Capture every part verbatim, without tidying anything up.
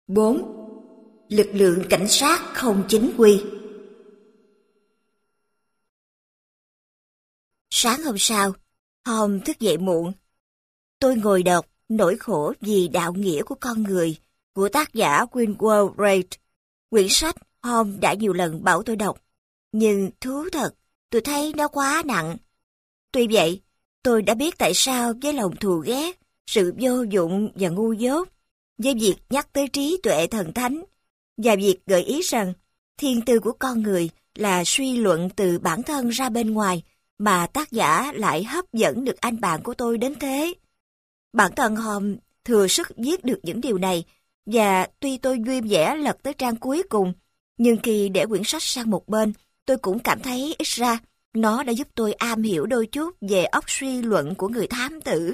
bốn. Lực lượng cảnh sát không chính quy. Sáng hôm sau, Holmes thức dậy muộn. Tôi ngồi đọc Nỗi khổ vì đạo nghĩa của con người của tác giả Winwell Reid. Quyển sách Holmes đã nhiều lần bảo tôi đọc, nhưng thú thật, tôi thấy nó quá nặng. Tuy vậy, tôi đã biết tại sao với lòng thù ghét, sự vô dụng và ngu dốt, với việc nhắc tới trí tuệ thần thánh, và việc gợi ý rằng thiên tư của con người là suy luận từ bản thân ra bên ngoài, mà tác giả lại hấp dẫn được anh bạn của tôi đến thế. Bản thân Holmes thừa sức viết được những điều này, và tuy tôi vui vẻ lật tới trang cuối cùng, nhưng khi để quyển sách sang một bên, tôi cũng cảm thấy ít ra nó đã giúp tôi am hiểu đôi chút về óc suy luận của người thám tử.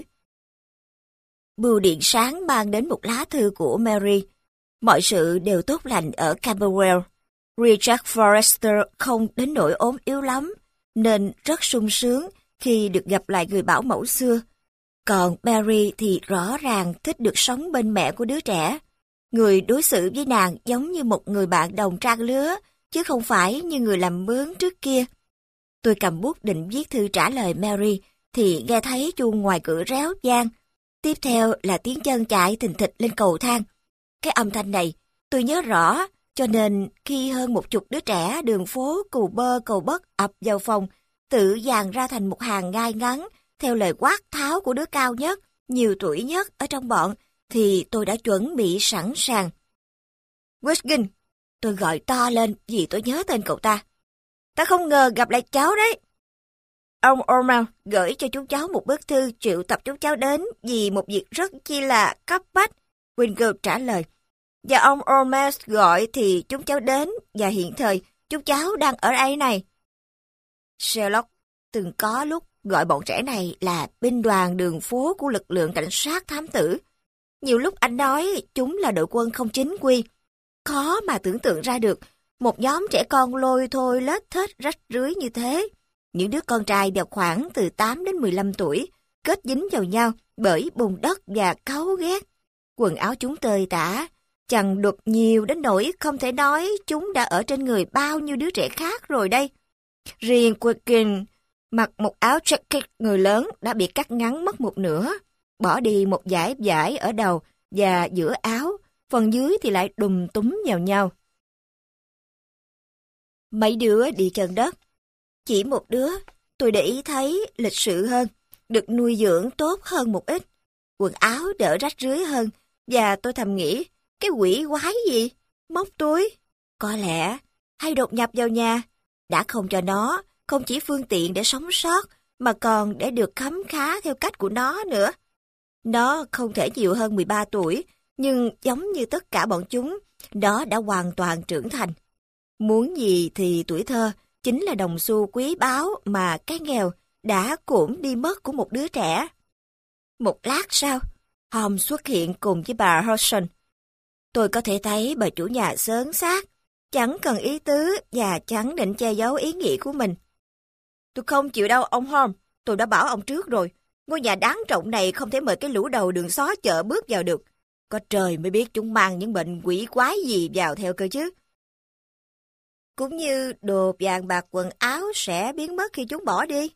Bưu điện sáng mang đến một lá thư của Mary. Mọi sự đều tốt lành ở Camberwell. Richard Forrester không đến nỗi ốm yếu lắm, nên rất sung sướng khi được gặp lại người bảo mẫu xưa. Còn Mary thì rõ ràng thích được sống bên mẹ của đứa trẻ. Người đối xử với nàng giống như một người bạn đồng trang lứa, chứ không phải như người làm mướn trước kia. Tôi cầm bút định viết thư trả lời Mary, thì nghe thấy chuông ngoài cửa réo vang. Tiếp theo là tiếng chân chạy thình thịch lên cầu thang. Cái âm thanh này tôi nhớ rõ, cho nên khi hơn một chục đứa trẻ đường phố cù bơ cầu bất ập vào phòng, tự dàn ra thành một hàng ngay ngắn, theo lời quát tháo của đứa cao nhất, nhiều tuổi nhất ở trong bọn, thì tôi đã chuẩn bị sẵn sàng. Wiggin, tôi gọi to lên vì tôi nhớ tên cậu ta. Ta không ngờ gặp lại cháu đấy. Ông Ormond gửi cho chúng cháu một bức thư triệu tập chúng cháu đến vì một việc rất chi là cấp bách. Wingo trả lời. Và ông Ormond gọi thì chúng cháu đến, và hiện thời chúng cháu đang ở đây này. Sherlock từng có lúc gọi bọn trẻ này là binh đoàn đường phố của lực lượng cảnh sát thám tử. Nhiều lúc anh nói chúng là đội quân không chính quy. Khó mà tưởng tượng ra được một nhóm trẻ con lôi thôi lết thết rách rưới như thế. Những đứa con trai đều khoảng từ tám đến mười lăm tuổi, kết dính vào nhau bởi bùn đất và cáu ghét. Quần áo chúng tơi tả, chằng đục nhiều đến nỗi không thể nói chúng đã ở trên người bao nhiêu đứa trẻ khác rồi đây. Riêng Quicken mặc một áo jacket người lớn đã bị cắt ngắn mất một nửa, bỏ đi một dải dải ở đầu và giữa áo, phần dưới thì lại đùm túm vào nhau. Mấy đứa đi chân đất. Chỉ một đứa, tôi để ý thấy lịch sự hơn, được nuôi dưỡng tốt hơn một ít, quần áo đỡ rách rưới hơn, và tôi thầm nghĩ, cái quỷ quái gì? Móc túi? Có lẽ, hay đột nhập vào nhà, đã không cho nó, không chỉ phương tiện để sống sót, mà còn để được khấm khá theo cách của nó nữa. Nó không thể nhiều hơn mười ba tuổi, nhưng giống như tất cả bọn chúng, nó đã hoàn toàn trưởng thành. Muốn gì thì tuổi thơ chính là đồng xu quý báu mà cái nghèo đã cuỗm đi mất của một đứa trẻ. Một lát sau, Holmes xuất hiện cùng với bà Hodgson. Tôi có thể thấy bà chủ nhà sớn xác, chẳng cần ý tứ và chẳng định che giấu ý nghĩ của mình. Tôi không chịu đâu ông Holmes, tôi đã bảo ông trước rồi. Ngôi nhà đáng trọng này không thể mời cái lũ đầu đường xó chợ bước vào được. Có trời mới biết chúng mang những bệnh quỷ quái gì vào theo cơ chứ. Cũng như đồ vàng bạc quần áo sẽ biến mất khi chúng bỏ đi.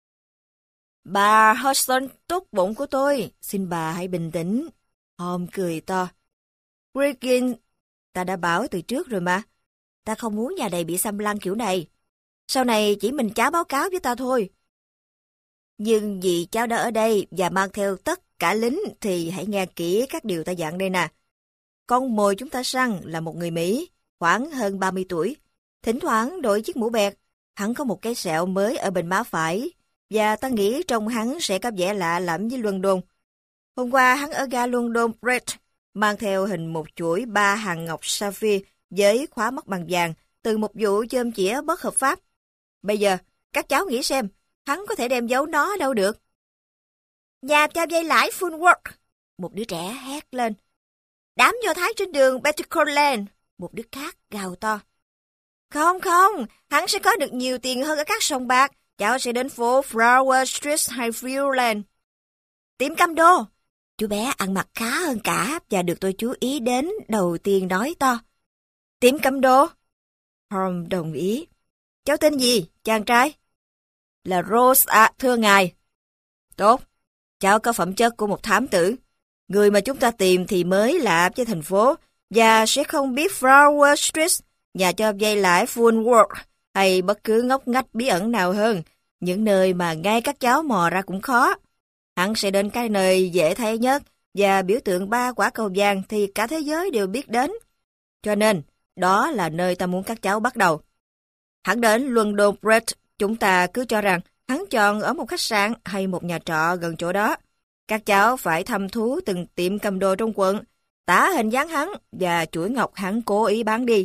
Bà Hodgson tốt bụng của tôi, xin bà hãy bình tĩnh. Holmes cười to. Wiggin, ta đã bảo từ trước rồi mà. Ta không muốn nhà này bị xâm lăng kiểu này. Sau này chỉ mình cháu báo cáo với ta thôi. Nhưng vì cháu đã ở đây và mang theo tất cả lính thì hãy nghe kỹ các điều ta dặn đây nè. Con mồi chúng ta săn là một người Mỹ, khoảng hơn ba mươi tuổi. Thỉnh thoảng đội chiếc mũ bẹt, hắn có một cái sẹo mới ở bên má phải, và ta nghĩ trông hắn sẽ có vẻ lạ lẫm với London. Hôm qua hắn ở ga London Bridge, mang theo hình một chuỗi ba hàng ngọc sapphire với khóa mắt bằng vàng từ một vụ chôm chĩa bất hợp pháp. Bây giờ, các cháu nghĩ xem, hắn có thể đem giấu nó đâu được. Nhà cho dây lãi Fulworth, một đứa trẻ hét lên. Đám Do Thái trên đường Petticoat Lane, một đứa khác gào to. Không không, hắn sẽ có được nhiều tiền hơn ở các sòng bạc, cháu sẽ đến phố Flower Street hay Field Lane. Tiệm cam đô, Chú bé ăn mặc khá hơn cả và được tôi chú ý đến đầu tiên nói to. Tiệm cầm đồ. Holmes đồng ý. Cháu tên gì, chàng trai? Là Rose à, thưa ngài. Tốt, cháu có phẩm chất của một thám tử. Người mà chúng ta tìm thì mới lạ với thành phố và sẽ không biết Flower Street, nhà cho vay lãi Woolworth hay bất cứ ngóc ngách bí ẩn nào hơn, những nơi mà ngay các cháu mò ra cũng khó. Hắn sẽ đến cái nơi dễ thấy nhất và biểu tượng ba quả cầu vàng thì cả thế giới đều biết đến. Cho nên, đó là nơi ta muốn các cháu bắt đầu. Hắn đến London Bridge, chúng ta cứ cho rằng hắn chọn ở một khách sạn hay một nhà trọ gần chỗ đó. Các cháu phải thăm thú từng tiệm cầm đồ trong quận, tả hình dáng hắn và chuỗi ngọc hắn cố ý bán đi.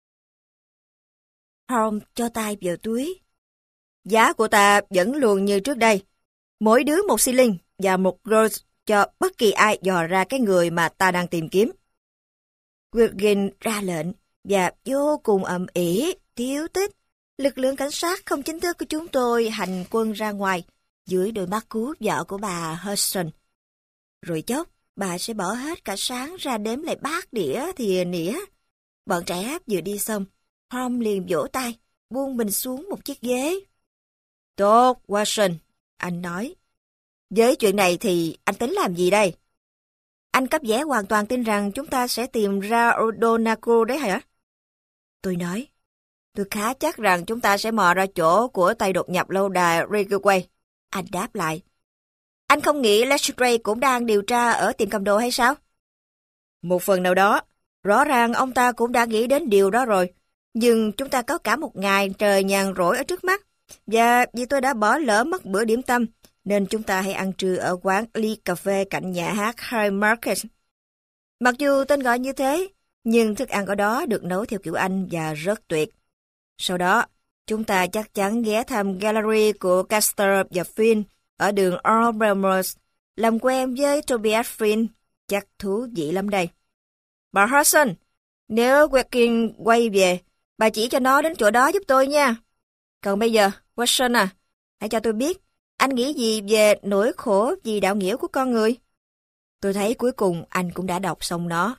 Holmes cho tay vào túi. Giá của ta vẫn luôn như trước đây. Mỗi đứa một xi linh và một rose cho bất kỳ ai dò ra cái người mà ta đang tìm kiếm. Wilkins ra lệnh và vô cùng ầm ĩ, thiếu tích. Lực lượng cảnh sát không chính thức của chúng tôi hành quân ra ngoài dưới đôi mắt cú vợ của bà Hudson. Rồi chốc, bà sẽ bỏ hết cả sáng ra đếm lại bát đĩa thìa nĩa. Bọn trẻ vừa đi xong, Holmes liền vỗ tay, buông mình xuống một chiếc ghế. Tốt, Watson, anh nói. Với chuyện này thì anh tính làm gì đây? Anh cấp vẻ hoàn toàn tin rằng chúng ta sẽ tìm ra O'Donoghue đấy hả? Tôi nói. Tôi khá chắc rằng chúng ta sẽ mò ra chỗ của tay đột nhập lâu đài Ridgeway. Anh đáp lại. Anh không nghĩ Letstrayed cũng đang điều tra ở tiệm cầm đồ hay sao? Một phần nào đó. Rõ ràng ông ta cũng đã nghĩ đến điều đó rồi. Nhưng chúng ta có cả một ngày trời nhàn rỗi ở trước mắt. Và vì tôi đã bỏ lỡ mất bữa điểm tâm, nên chúng ta hãy ăn trưa ở quán ly cà phê cạnh nhà hát Haymarket. Mặc dù tên gọi như thế, nhưng thức ăn ở đó được nấu theo kiểu Anh và rất tuyệt. Sau đó, chúng ta chắc chắn ghé thăm gallery của Castor và Finn ở đường Albemarle, làm quen với Tobias Finn, chắc thú vị lắm đây. Bà Hudson, nếu Wilkins quay về, bà chỉ cho nó đến chỗ đó giúp tôi nha. Còn bây giờ, Watson à, hãy cho tôi biết, anh nghĩ gì về nỗi khổ vì đạo nghĩa của con người? Tôi thấy cuối cùng anh cũng đã đọc xong nó.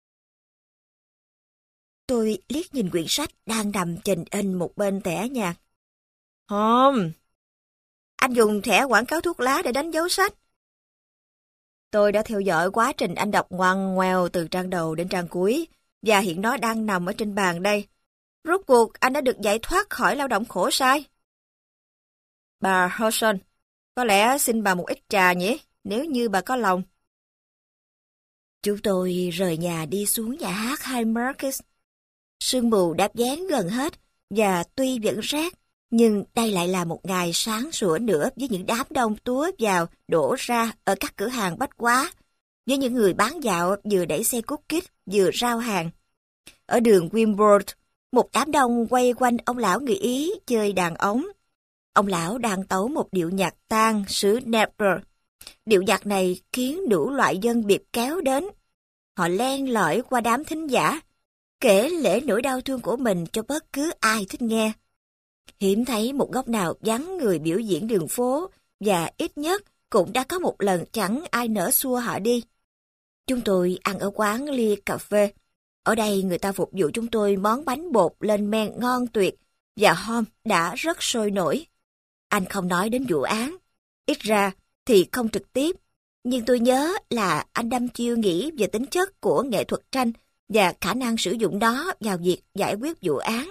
Tôi liếc nhìn quyển sách đang nằm chình in một bên tẻ nhạt. Không. Anh dùng thẻ quảng cáo thuốc lá để đánh dấu sách. Tôi đã theo dõi quá trình anh đọc ngoằn ngoèo từ trang đầu đến trang cuối, và hiện nó đang nằm ở trên bàn đây. Rốt cuộc anh đã được giải thoát khỏi lao động khổ sai. Bà Hudson, có lẽ xin bà một ít trà nhỉ, nếu như bà có lòng. Chúng tôi rời nhà đi xuống nhà hát Haymarket. Sương mù đã dán gần hết, và tuy vẫn rét, nhưng đây lại là một ngày sáng sủa nữa với những đám đông túa vào, đổ ra ở các cửa hàng bách hóa, với những người bán dạo vừa đẩy xe cút kít, vừa rao hàng. Ở đường Wimbledon, một đám đông quay quanh ông lão người Ý chơi đàn ống. Ông lão đang tấu một điệu nhạc tang xứ Naples. Điệu nhạc này khiến đủ loại dân biệt kéo đến. Họ len lỏi qua đám thính giả, kể lể nỗi đau thương của mình cho bất cứ ai thích nghe. Hiếm thấy một góc nào vắng người biểu diễn đường phố, và ít nhất cũng đã có một lần chẳng ai nỡ xua họ đi. Chúng tôi ăn ở quán ly cà phê. Ở đây người ta phục vụ chúng tôi món bánh bột lên men ngon tuyệt, và Holmes đã rất sôi nổi. Anh không nói đến vụ án, ít ra thì không trực tiếp, nhưng tôi nhớ là anh đăm chiêu nghĩ về tính chất của nghệ thuật tranh và khả năng sử dụng đó vào việc giải quyết vụ án.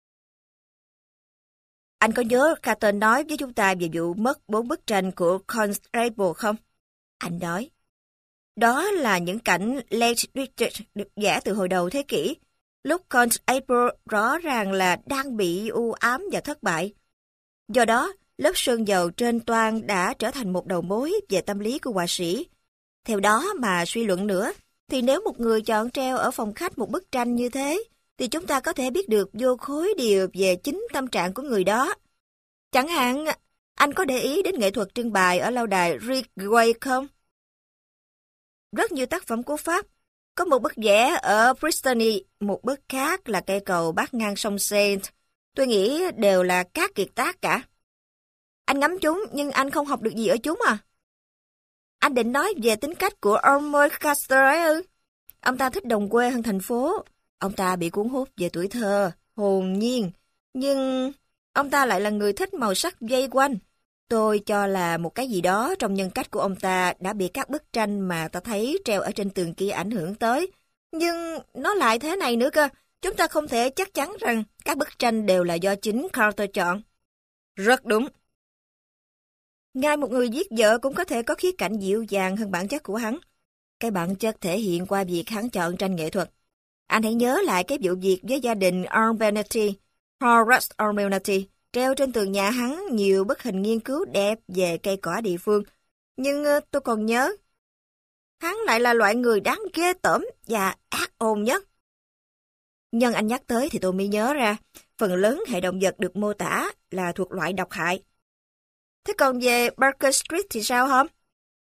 Anh có nhớ Carter nói với chúng ta về vụ mất bốn bức tranh của Constable không? Anh nói. Đó là những cảnh Late Richard được vẽ từ hồi đầu thế kỷ, lúc Constable rõ ràng là đang bị u ám và thất bại. Do đó, lớp sơn dầu trên toan đã trở thành một đầu mối về tâm lý của họa sĩ. Theo đó mà suy luận nữa, thì nếu một người chọn treo ở phòng khách một bức tranh như thế, thì chúng ta có thể biết được vô khối điều về chính tâm trạng của người đó. Chẳng hạn, anh có để ý đến nghệ thuật trưng bày ở lâu đài Ridgeway không? Rất nhiều tác phẩm của Pháp. Có một bức vẽ ở Bristol, một bức khác là cây cầu bắc ngang sông Saint. Tôi nghĩ đều là các kiệt tác cả. Anh ngắm chúng nhưng anh không học được gì ở chúng à? Anh định nói về tính cách của Arnold Custer ấy ư? Ông ta thích đồng quê hơn thành phố. Ông ta bị cuốn hút về tuổi thơ, hồn nhiên. Nhưng ông ta lại là người thích màu sắc dây quanh. Tôi cho là một cái gì đó trong nhân cách của ông ta đã bị các bức tranh mà ta thấy treo ở trên tường kia ảnh hưởng tới. Nhưng nó lại thế này nữa cơ. Chúng ta không thể chắc chắn rằng các bức tranh đều là do chính Carter chọn. Rất đúng. Ngay một người giết vợ cũng có thể có khía cạnh dịu dàng hơn bản chất của hắn. Cái bản chất thể hiện qua việc hắn chọn tranh nghệ thuật. Anh hãy nhớ lại cái vụ việc với gia đình Abernethy, Horace Abernethy, treo trên tường nhà hắn nhiều bức hình nghiên cứu đẹp về cây cỏ địa phương. Nhưng uh, tôi còn nhớ, hắn lại là loại người đáng ghê tởm và ác ôn nhất. Nhân anh nhắc tới thì tôi mới nhớ ra, phần lớn hệ động vật được mô tả là thuộc loại độc hại. Thế còn về Baker Street thì sao không?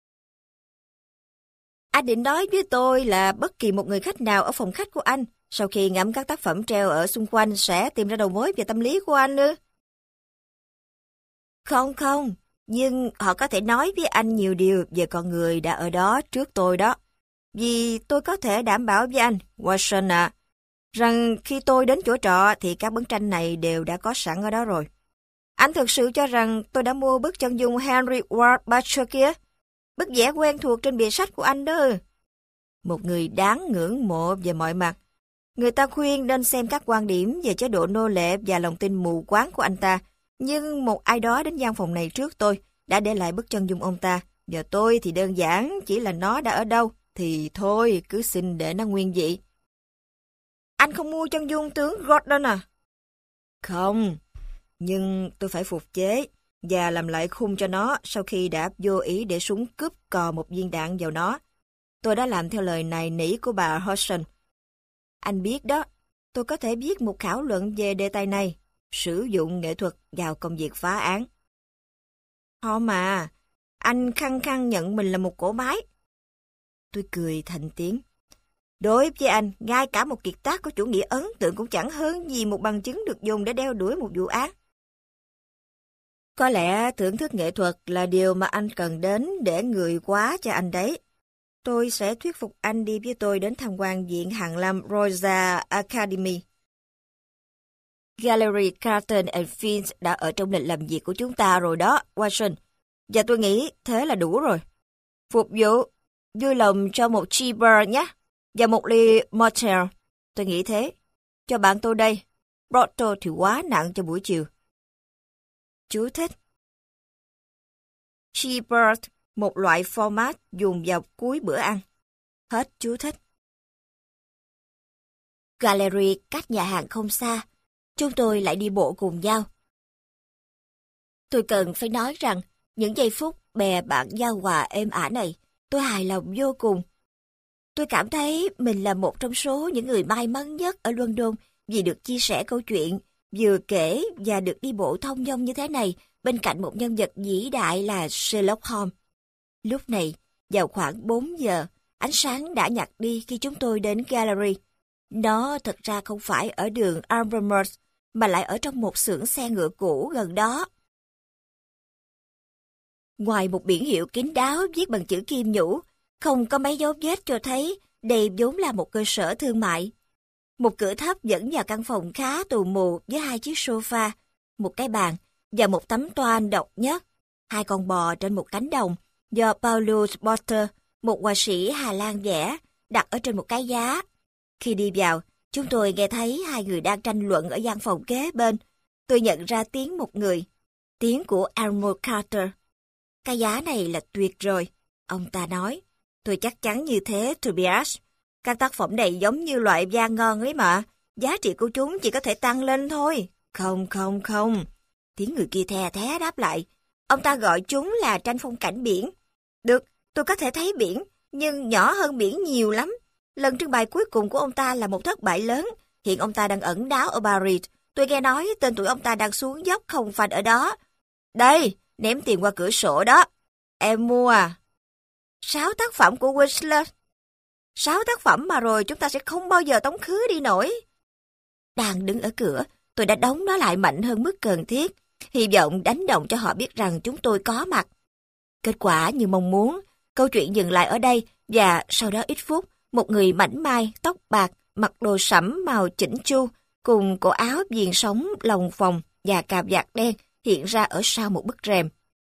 Anh định nói với tôi là bất kỳ một người khách nào ở phòng khách của anh, sau khi ngắm các tác phẩm treo ở xung quanh sẽ tìm ra đầu mối về tâm lý của anh nữa. Không không, nhưng họ có thể nói với anh nhiều điều về con người đã ở đó trước tôi đó. Vì tôi có thể đảm bảo với anh, Watson ạ, rằng khi tôi đến chỗ trọ thì các bức tranh này đều đã có sẵn ở đó rồi. Anh thực sự cho rằng tôi đã mua bức chân dung Henry Ward Beecher kia? Bức vẽ quen thuộc trên bìa sách của anh đó. Một người đáng ngưỡng mộ về mọi mặt. Người ta khuyên nên xem các quan điểm về chế độ nô lệ và lòng tin mù quáng của anh ta. Nhưng một ai đó đến gian phòng này trước tôi đã để lại bức chân dung ông ta. Và tôi thì đơn giản chỉ là nó đã ở đâu. Thì thôi, cứ xin để nó nguyên vị. Anh không mua chân dung tướng Gordon à? Không, nhưng tôi phải phục chế và làm lại khung cho nó sau khi đã vô ý để súng cướp cò một viên đạn vào nó. Tôi đã làm theo lời nài nỉ của bà Hodgson. Anh biết đó, tôi có thể viết một khảo luận về đề tài này, sử dụng nghệ thuật vào công việc phá án. Họ mà, anh khăng khăng nhận mình là một cỗ máy. Tôi cười thành tiếng. Đối với anh, ngay cả một kiệt tác có chủ nghĩa ấn tượng cũng chẳng hơn gì một bằng chứng được dùng để đeo đuổi một vụ án. Có lẽ thưởng thức nghệ thuật là điều mà anh cần đến để người quá cho anh đấy. Tôi sẽ thuyết phục anh đi với tôi đến tham quan viện hàn lâm Royal Academy. Gallery Carlton and Fields đã ở trong lịch làm việc của chúng ta rồi đó, Watson. Và tôi nghĩ thế là đủ rồi. Phục vụ, vui lòng cho một cheeseburger nhé, và một ly motel. Tôi nghĩ thế. Cho bạn tôi đây. Brotto thì quá nặng cho buổi chiều. Chú thích. Cheeseburger, một loại format dùng vào cuối bữa ăn. Hết chú thích. Gallery cách nhà hàng không xa. Chúng tôi lại đi bộ cùng nhau. Tôi cần phải nói rằng, những giây phút bè bạn giao hòa êm ả này, tôi hài lòng vô cùng. Tôi cảm thấy mình là một trong số những người may mắn nhất ở London vì được chia sẻ câu chuyện, vừa kể và được đi bộ thông dong như thế này bên cạnh một nhân vật vĩ đại là Sherlock Holmes. Lúc này, vào khoảng bốn giờ, ánh sáng đã nhạt đi khi chúng tôi đến Gallery. Nó thật ra không phải ở đường Albemarle, mà lại ở trong một xưởng xe ngựa cũ gần đó. Ngoài một biển hiệu kín đáo viết bằng chữ kim nhũ, không có mấy dấu vết cho thấy đây vốn là một cơ sở thương mại. Một cửa thấp dẫn vào căn phòng khá tù mù với hai chiếc sofa, một cái bàn và một tấm toan độc nhất, hai con bò trên một cánh đồng do Paulus Porter, một họa sĩ Hà Lan vẽ, đặt ở trên một cái giá. Khi đi vào, chúng tôi nghe thấy hai người đang tranh luận ở gian phòng kế bên. Tôi nhận ra tiếng một người, tiếng của Arnold Carter. Cái giá này là tuyệt rồi, ông ta nói. Tôi chắc chắn như thế, Tobias. Các tác phẩm này giống như loại da ngon ấy mà. Giá trị của chúng chỉ có thể tăng lên thôi. Không, không, không. Tiếng người kia the thé đáp lại. Ông ta gọi chúng là tranh phong cảnh biển. Được, tôi có thể thấy biển, nhưng nhỏ hơn biển nhiều lắm. Lần trưng bày cuối cùng của ông ta là một thất bại lớn. Hiện ông ta đang ẩn náu ở Paris. Tôi nghe nói tên tuổi ông ta đang xuống dốc không phanh ở đó. Đây, ném tiền qua cửa sổ đó. Em mua à? Sáu tác phẩm của Whistler. Sáu tác phẩm mà rồi chúng ta sẽ không bao giờ tống khứ đi nổi. Đang đứng ở cửa, tôi đã đóng nó lại mạnh hơn mức cần thiết, hy vọng đánh động cho họ biết rằng chúng tôi có mặt. Kết quả như mong muốn, Câu chuyện dừng lại ở đây và sau đó ít phút, một người mảnh mai, tóc bạc, mặc đồ sẫm màu chỉnh chu, cùng cổ áo viền sống lồng phồng và cà vạt đen hiện ra ở sau một bức rèm.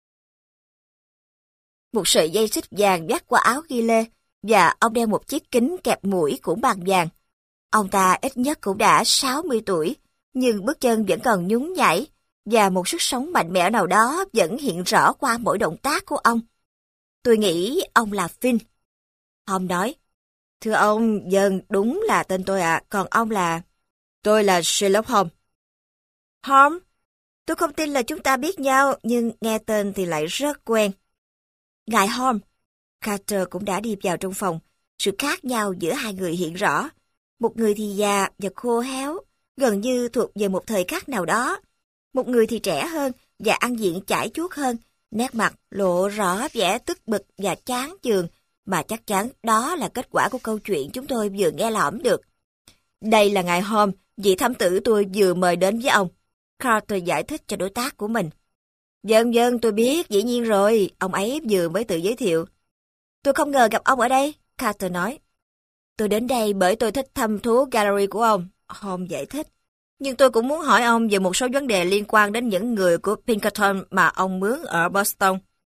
Một sợi dây xích vàng vắt qua áo ghi lê và ông đeo một chiếc kính kẹp mũi cũng bằng vàng. Ông ta ít nhất cũng đã sáu mươi tuổi, nhưng bước chân vẫn còn nhún nhảy và một sức sống mạnh mẽ nào đó vẫn hiện rõ qua mỗi động tác của ông. Tôi nghĩ ông là Finn. Holmes nói, thưa ông, dần đúng là tên tôi ạ, à, còn ông là... Tôi là Sherlock Holmes. Holmes, tôi không tin là chúng ta biết nhau, nhưng nghe tên thì lại rất quen. Ngài Holmes, Carter cũng đã đi vào trong phòng. Sự khác nhau giữa hai người hiện rõ. Một người thì già và khô héo, gần như thuộc về một thời khắc nào đó. Một người thì trẻ hơn và ăn diện chải chuốt hơn, nét mặt lộ rõ vẻ tức bực và chán chường, mà chắc chắn đó là kết quả của câu chuyện chúng tôi vừa nghe lỏm được. Đây là ngài Holmes, vị thám tử tôi vừa mời đến với ông. Carter giải thích cho đối tác của mình. Vâng vâng, tôi biết, dĩ nhiên rồi, ông ấy vừa mới tự giới thiệu. Tôi không ngờ gặp ông ở đây, Carter nói. Tôi đến đây bởi tôi thích thăm thú gallery của ông, Holmes giải thích. Nhưng tôi cũng muốn hỏi ông về một số vấn đề liên quan đến những người của Pinkerton mà ông mướn ở Boston.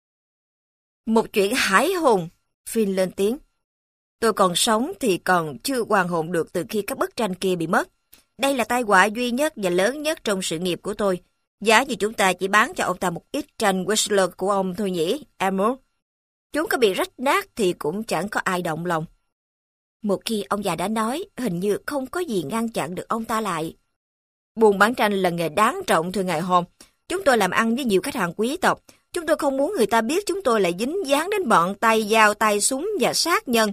Một chuyện hãi hùng, Finn lên tiếng. Tôi còn sống thì còn chưa hoàn hồn được từ khi các bức tranh kia bị mất. Đây là tai họa duy nhất và lớn nhất trong sự nghiệp của tôi. Giá như chúng ta chỉ bán cho ông ta một ít tranh Whistler của ông thôi nhỉ, Emerald. Chúng có bị rách nát thì cũng chẳng có ai động lòng. Một khi ông già đã nói, hình như không có gì ngăn chặn được ông ta lại. Buôn bán tranh là nghề đáng trọng thưa ngài Holmes. Chúng tôi làm ăn với nhiều khách hàng quý tộc. Chúng tôi không muốn người ta biết chúng tôi lại dính dáng đến bọn tay dao, tay súng và sát nhân.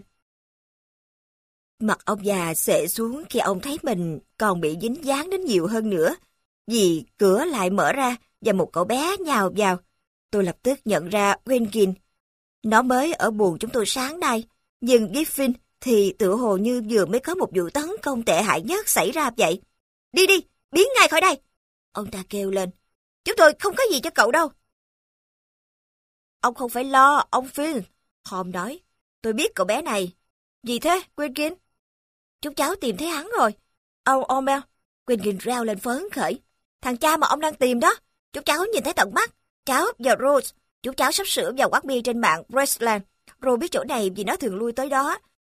Mặt ông già xệ xuống khi ông thấy mình còn bị dính dáng đến nhiều hơn nữa. Vì cửa lại mở ra và một cậu bé nhào vào. Tôi lập tức nhận ra Wilkins. Nó mới ở buồng chúng tôi sáng nay. Nhưng với Finn thì tựa hồ như vừa mới có một vụ tấn công tệ hại nhất xảy ra vậy. Đi đi, biến ngay khỏi đây! Ông ta kêu lên. Chúng tôi không có gì cho cậu đâu. Ông không phải lo, ông Finn. Holmes nói. Tôi biết cậu bé này. Gì thế, Wilkins? Chúng cháu tìm thấy hắn rồi. Ông O'Mel. Wilkins reo lên phấn khởi. Thằng cha mà ông đang tìm đó. Chúng cháu nhìn thấy tận mắt. Cháu và Rose. Chúng cháu sắp sửa vào quán bia trên mạng Graceland. Rose biết chỗ này vì nó thường lui tới đó.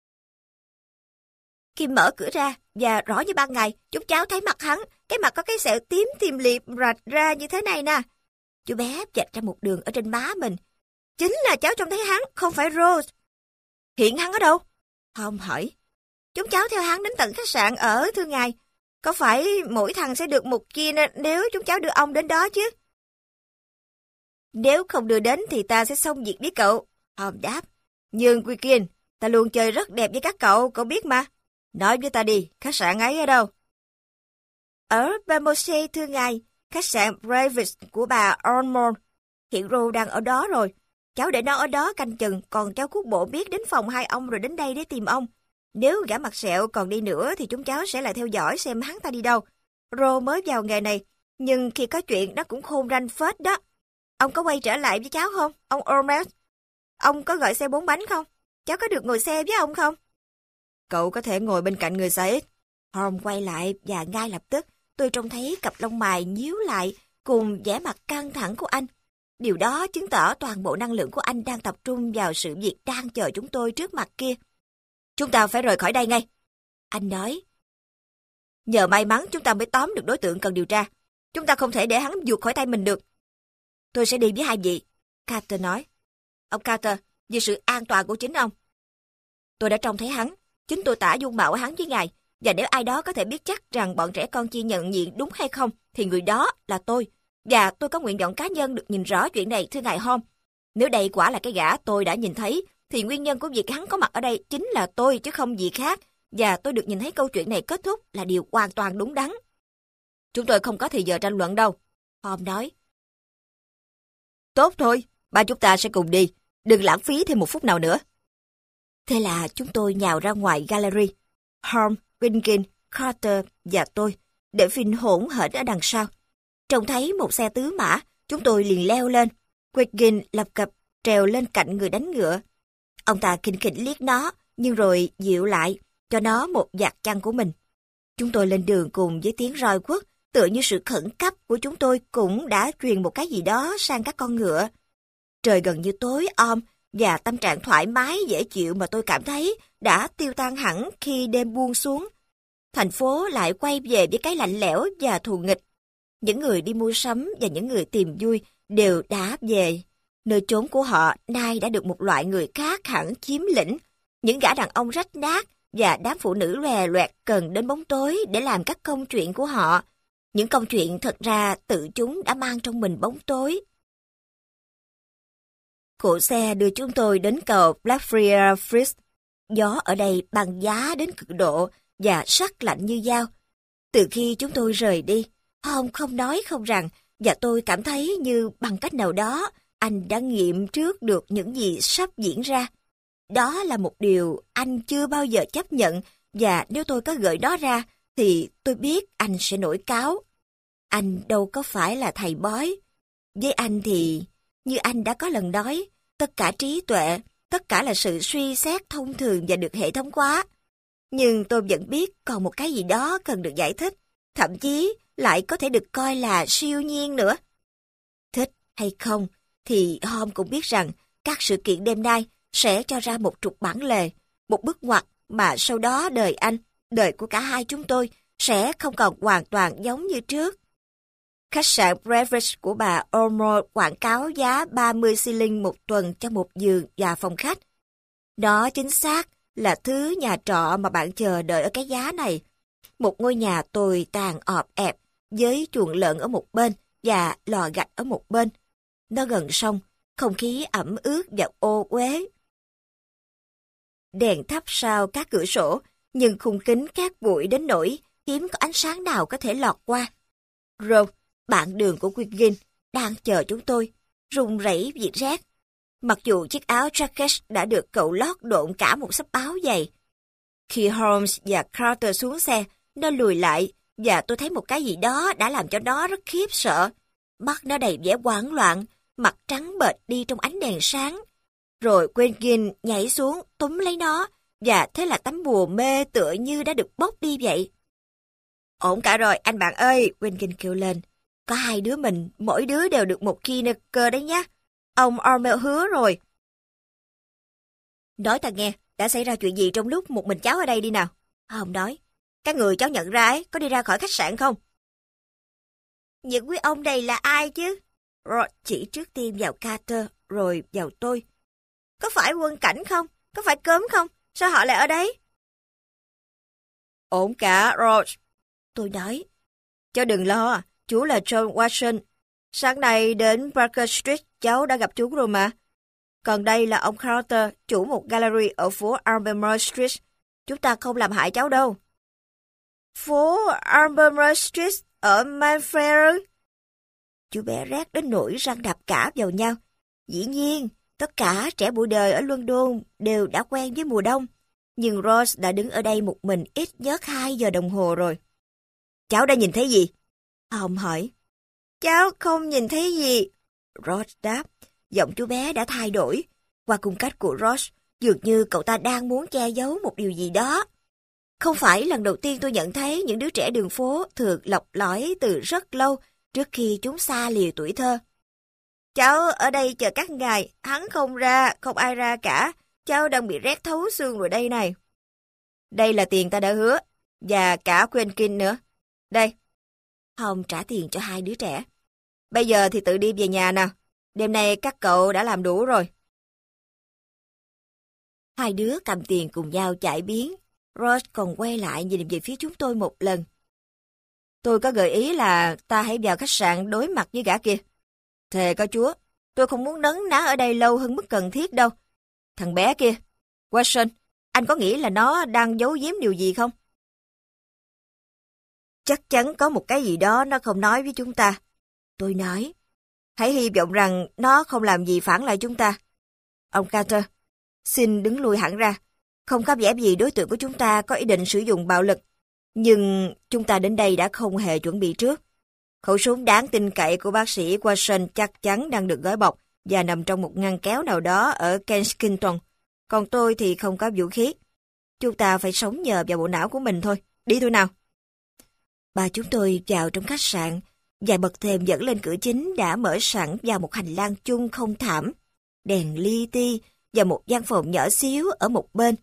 Khi mở cửa ra, và rõ như ban ngày, chúng cháu thấy mặt hắn. Cái mặt có cái sẹo tím tìm liệp rạch ra như thế này nè. Chú bé vạch ra một đường ở trên má mình. Chính là cháu trông thấy hắn, không phải Rose. Hiện hắn ở đâu? Holmes hỏi. Chúng cháu theo hắn đến tận khách sạn ở thưa ngài. Có phải mỗi thằng sẽ được một kia nếu chúng cháu đưa ông đến đó chứ? Nếu không đưa đến thì ta sẽ xong việc với cậu. Holmes đáp. Nhưng Wilkins, ta luôn chơi rất đẹp với các cậu, cậu biết mà. Nói với ta đi, khách sạn ấy ở đâu? Ở Bermondsey thưa ngài, khách sạn Bravis của bà Ormond. Hiện Rose đang ở đó rồi. Cháu để nó ở đó canh chừng, còn cháu cuốc bộ biết đến phòng hai ông rồi đến đây để tìm ông. Nếu gã mặt sẹo còn đi nữa thì chúng cháu sẽ lại theo dõi xem hắn ta đi đâu. Rose mới vào nghề này, nhưng khi có chuyện nó cũng khôn ranh phết đó. Ông có quay trở lại với cháu không, ông Ormond? Ông có gọi xe bốn bánh không? Cháu có được ngồi xe với ông không? Cậu có thể ngồi bên cạnh người xa ít. Holmes quay lại và ngay lập tức tôi trông thấy cặp lông mày nhíu lại cùng vẻ mặt căng thẳng của anh. Điều đó chứng tỏ toàn bộ năng lượng của anh đang tập trung vào sự việc đang chờ chúng tôi trước mặt kia. Chúng ta phải rời khỏi đây ngay. Anh nói. Nhờ may mắn chúng ta mới tóm được đối tượng cần điều tra. Chúng ta không thể để hắn vụt khỏi tay mình được. Tôi sẽ đi với hai vị, Carter nói. Ông Carter, vì sự an toàn của chính ông. Tôi đã trông thấy hắn. Chính tôi tả dung mạo hắn với ngài. Và nếu ai đó có thể biết chắc rằng bọn trẻ con chia nhận diện đúng hay không, thì người đó là tôi. Và tôi có nguyện vọng cá nhân được nhìn rõ chuyện này thưa ngài Holmes. Nếu đây quả là cái gã tôi đã nhìn thấy, thì nguyên nhân của việc hắn có mặt ở đây chính là tôi chứ không gì khác. Và tôi được nhìn thấy câu chuyện này kết thúc là điều hoàn toàn đúng đắn. Chúng tôi không có thời giờ tranh luận đâu, Holmes nói. Tốt thôi, ba chúng ta sẽ cùng đi. Đừng lãng phí thêm một phút nào nữa. Thế là chúng tôi nhào ra ngoài gallery. Holmes, Wilkins, Carter và tôi, để Finn hỗn hển ở đằng sau. Trông thấy một xe tứ mã, chúng tôi liền leo lên. Wilkins lập cập trèo lên cạnh người đánh ngựa. Ông ta khinh khỉnh liếc nó, nhưng rồi dịu lại, cho nó một vạt chăn của mình. Chúng tôi lên đường cùng với tiếng roi quất, tựa như sự khẩn cấp của chúng tôi cũng đã truyền một cái gì đó sang các con ngựa. Trời gần như tối om, và tâm trạng thoải mái dễ chịu mà tôi cảm thấy đã tiêu tan hẳn khi đêm buông xuống. Thành phố lại quay về với cái lạnh lẽo và thù nghịch. Những người đi mua sắm và những người tìm vui đều đã về. Nơi chốn của họ nay đã được một loại người khác hẳn chiếm lĩnh. Những gã đàn ông rách nát và đám phụ nữ lòe loẹt cần đến bóng tối để làm các công chuyện của họ. Những công chuyện thật ra tự chúng đã mang trong mình bóng tối. Cỗ xe đưa chúng tôi đến cầu Blackfriars Bridge. Gió ở đây băng giá đến cực độ và sắc lạnh như dao. Từ khi chúng tôi rời đi, Tom không nói không rằng, và tôi cảm thấy như bằng cách nào đó anh đã nghiệm trước được những gì sắp diễn ra. Đó là một điều anh chưa bao giờ chấp nhận, và nếu tôi có gợi đó ra, thì tôi biết anh sẽ nổi cáu. Anh đâu có phải là thầy bói. Với anh thì, như anh đã có lần nói, tất cả trí tuệ, tất cả là sự suy xét thông thường và được hệ thống hóa. Nhưng tôi vẫn biết còn một cái gì đó cần được giải thích, thậm chí lại có thể được coi là siêu nhiên nữa. Thích hay không, thì Tom cũng biết rằng các sự kiện đêm nay sẽ cho ra một trục bản lề, một bước ngoặt mà sau đó đời anh, đời của cả hai chúng tôi sẽ không còn hoàn toàn giống như trước. Khách sạn Beveridge của bà Ormond quảng cáo giá ba mươi xi linh một tuần cho một giường và phòng khách. Đó chính xác là thứ nhà trọ mà bạn chờ đợi ở cái giá này. Một ngôi nhà tồi tàn ọp ẹp với chuồng lợn ở một bên và lò gạch ở một bên. Nó gần sông, không khí ẩm ướt và ô uế. Đèn thắp sau các cửa sổ, nhưng khung kính cát bụi đến nỗi hiếm có ánh sáng nào có thể lọt qua. Rose, bạn đường của Wiggin, đang chờ chúng tôi, run rẩy vì rét. Mặc dù chiếc áo jacket đã được cậu lót độn cả một xấp áo dày. Khi Holmes và Carter xuống xe, nó lùi lại, và tôi thấy một cái gì đó đã làm cho nó rất khiếp sợ. Mắt nó đầy vẻ hoảng loạn, mặt trắng bệch đi trong ánh đèn sáng. Rồi Wiggin nhảy xuống, túm lấy nó, và thế là tấm bùa mê tựa như đã được bốc đi vậy. Ổn cả rồi, anh bạn ơi, Wiggin kêu lên. Có hai đứa mình, mỗi đứa đều được một Kineker đấy nhá. Ông Ormel hứa rồi. Nói ta nghe, đã xảy ra chuyện gì trong lúc một mình cháu ở đây đi nào? Ông nói, các người cháu nhận ra ấy, có đi ra khỏi khách sạn không? Những quý ông đây là ai chứ? Rồi chỉ trước tiên vào Carter, rồi vào tôi. Có phải quân cảnh không? Có phải cớm không? Sao họ lại ở đấy? Ổn cả, Rose. Tôi nói, cháu đừng lo, chú là John Watson. Sáng nay đến Barker Street cháu đã gặp chú rồi mà. Còn đây là ông Carter, chủ một gallery ở phố Albemarle Street. Chúng ta không làm hại cháu đâu. Phố Albemarle Street ở Mayfair? Chú bé rét đến nỗi răng đập cả vào nhau. Dĩ nhiên, tất cả trẻ bụi đời ở London đều đã quen với mùa đông. Nhưng Rose đã đứng ở đây một mình ít nhất hai giờ đồng hồ rồi. Cháu đã nhìn thấy gì? Ông hỏi. Cháu không nhìn thấy gì. Rose đáp. Giọng chú bé đã thay đổi. Qua cung cách của Rose, dường như cậu ta đang muốn che giấu một điều gì đó. Không phải lần đầu tiên tôi nhận thấy những đứa trẻ đường phố thường lọc lõi từ rất lâu trước khi chúng xa lìa tuổi thơ. Cháu ở đây chờ các ngài, hắn không ra, không ai ra cả. Cháu đang bị rét thấu xương rồi đây này. Đây là tiền ta đã hứa, và cả Quentin nữa. Đây. Hồng trả tiền cho hai đứa trẻ. Bây giờ thì tự đi về nhà nào. Đêm nay các cậu đã làm đủ rồi. Hai đứa cầm tiền cùng nhau chạy biến. Rose còn quay lại nhìn về phía chúng tôi một lần. Tôi có gợi ý là ta hãy vào khách sạn đối mặt với gã kia. Thề có Chúa, tôi không muốn nấn ná ở đây lâu hơn mức cần thiết đâu. Thằng bé kia, Watson, anh có nghĩ là nó đang giấu giếm điều gì không? Chắc chắn có một cái gì đó nó không nói với chúng ta. Tôi nói, hãy hy vọng rằng nó không làm gì phản lại chúng ta. Ông Carter, xin đứng lui hẳn ra. Không có vẻ gì đối tượng của chúng ta có ý định sử dụng bạo lực. Nhưng chúng ta đến đây đã không hề chuẩn bị trước. Khẩu súng đáng tin cậy của bác sĩ Watson chắc chắn đang được gói bọc và nằm trong một ngăn kéo nào đó ở Kensington. còn tôi thì không có vũ khí. Chúng ta phải sống nhờ vào bộ não của mình thôi. Đi thôi nào. Ba chúng tôi vào trong khách sạn, vài bậc thềm dẫn lên cửa chính đã mở sẵn vào một hành lang chung không thảm, đèn li ti và một gian phòng nhỏ xíu ở một bên.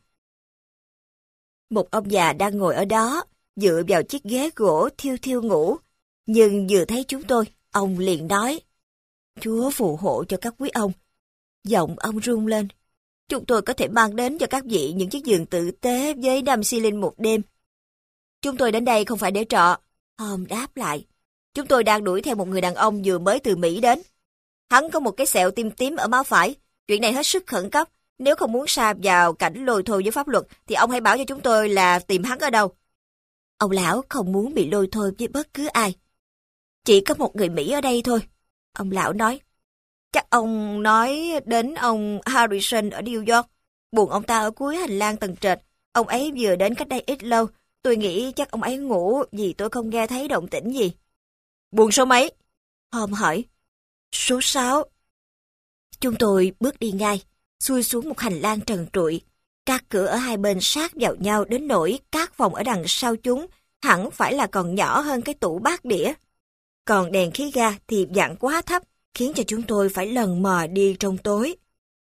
Một ông già đang ngồi ở đó, dựa vào chiếc ghế gỗ thiêu thiêu ngủ, nhưng vừa thấy chúng tôi, ông liền nói: Chúa phù hộ cho các quý ông. Giọng ông rung lên. Chúng tôi có thể mang đến cho các vị những chiếc giường tử tế với năm xi linh một đêm. Chúng tôi đến đây không phải để trọ. Holmes đáp lại. Chúng tôi đang đuổi theo một người đàn ông vừa mới từ Mỹ đến. Hắn có một cái sẹo tim tím ở má phải. Chuyện này hết sức khẩn cấp. Nếu không muốn sa vào cảnh lôi thôi với pháp luật, thì ông hãy bảo cho chúng tôi là tìm hắn ở đâu. Ông lão không muốn bị lôi thôi với bất cứ ai. Chỉ có một người Mỹ ở đây thôi. Ông lão nói. Chắc ông nói đến ông Harrison ở New York. Buồng ông ta ở cuối hành lang tầng trệt. Ông ấy vừa đến cách đây ít lâu. Tôi nghĩ chắc ông ấy ngủ vì tôi không nghe thấy động tĩnh gì. Buồng số mấy? Holmes hỏi. Số sáu. Chúng tôi bước đi ngay, xuôi xuống một hành lang trần trụi. Các cửa ở hai bên sát vào nhau đến nỗi các phòng ở đằng sau chúng hẳn phải là còn nhỏ hơn cái tủ bát đĩa. Còn đèn khí ga thì dạng quá thấp, khiến cho chúng tôi phải lần mò đi trong tối.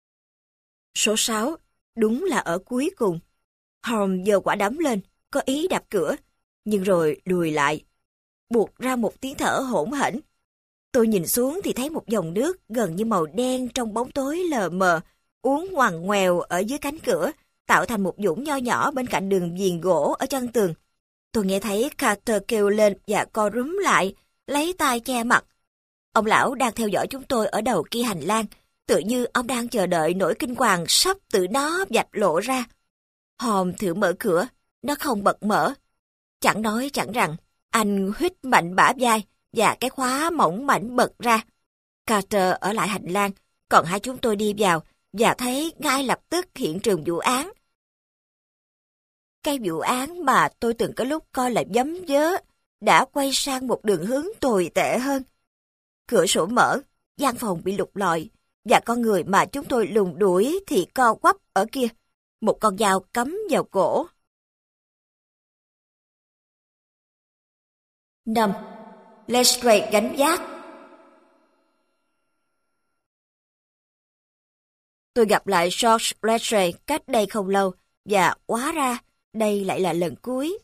Số sáu, đúng là ở cuối cùng. Holmes giơ quả đấm lên, có ý đập cửa, nhưng rồi lùi lại, buột ra một tiếng thở hỗn hển. Tôi nhìn xuống thì thấy một dòng nước gần như màu đen trong bóng tối lờ mờ, uốn ngoằn ngoèo ở dưới cánh cửa, tạo thành một dũng nho nhỏ bên cạnh đường viền gỗ ở chân tường. Tôi nghe thấy Carter kêu lên và co rúm lại, lấy tay che mặt. Ông lão đang theo dõi chúng tôi ở đầu kia hành lang, tự như ông đang chờ đợi nỗi kinh hoàng sắp từ đó vạch lộ ra. Holmes thử mở cửa, nó không bật mở. Chẳng nói chẳng rằng, anh huýt mạnh bả vai và cái khóa mỏng mảnh bật ra. Carter ở lại hành lang, còn hai chúng tôi đi vào và thấy ngay lập tức hiện trường vụ án. Cái vụ án mà tôi từng có lúc coi là giấm vớ đã quay sang một đường hướng tồi tệ hơn. Cửa sổ mở, gian phòng bị lục lọi, và con người mà chúng tôi lùng đuổi thì co quắp ở kia, một con dao cắm vào cổ. năm. Lestrade gánh vác. Tôi gặp lại George Lestrade cách đây không lâu, và hóa ra đây lại là lần cuối.